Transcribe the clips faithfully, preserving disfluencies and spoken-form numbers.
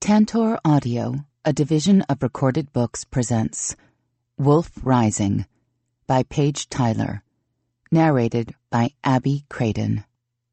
Tantor Audio, a division of Recorded Books, presents Wolf Rising by Paige Tyler, narrated by Abby Craden.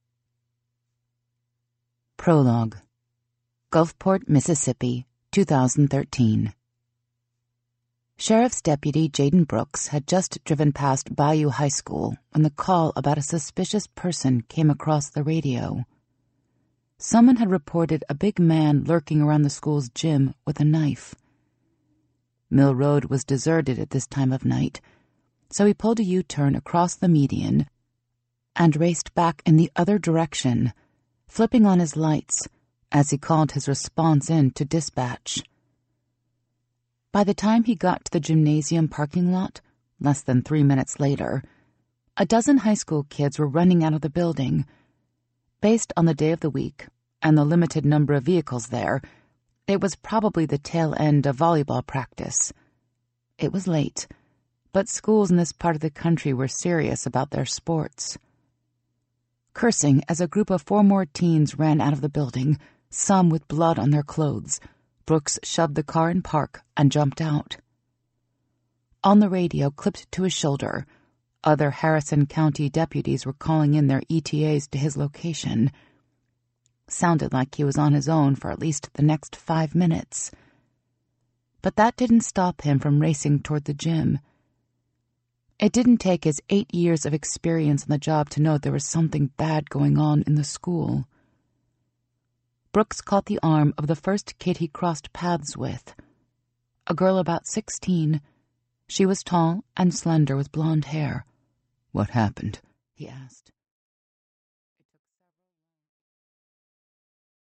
Prologue. Gulfport, Mississippi, two thousand thirteen. Sheriff's Deputy Jaden Brooks had just driven past Bayou High School when the call about a suspicious person came across the radio. Someone had reported a big man lurking around the school's gym with a knife. Mill Road was deserted at this time of night, so he pulled a U-turn across the median and raced back in the other direction, flipping on his lights as he called his response in to dispatch. By the time he got to the gymnasium parking lot, less than three minutes later, a dozen high school kids were running out of the building. Based on the day of the week and the limited number of vehicles there, it was probably the tail end of volleyball practice. It was late, but schools in this part of the country were serious about their sports. Cursing as a group of four more teens ran out of the building, some with blood on their clothes, Brooks shoved the car in park and jumped out. On the radio, clipped to his shoulder, other Harrison County deputies were calling in their E T As to his location. Sounded like he was on his own for at least the next five minutes. But that didn't stop him from racing toward the gym. It didn't take his eight years of experience on the job to know there was something bad going on in the school. Brooks caught the arm of the first kid he crossed paths with. A girl about sixteen. She was tall and slender with blonde hair. "What happened?" he asked.